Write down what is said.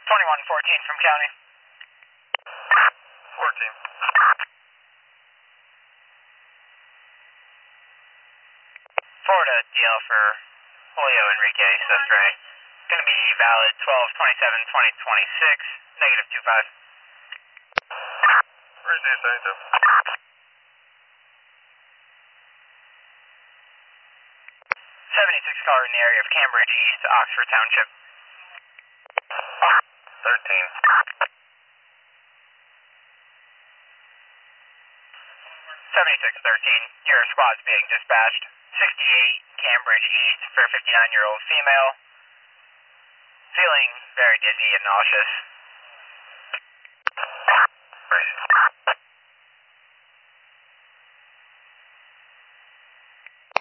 2114 from county. 14. Florida DL for Julio Enrique Sestre. Going to be valid 12/27/2026, -25. Receive 72. 76 caller in the area of Cambridge East, Oxford Township. 13. 7613, your squad's being dispatched. 68 Cambridge East for a 59-year-old female. Feeling very dizzy and nauseous. Receive.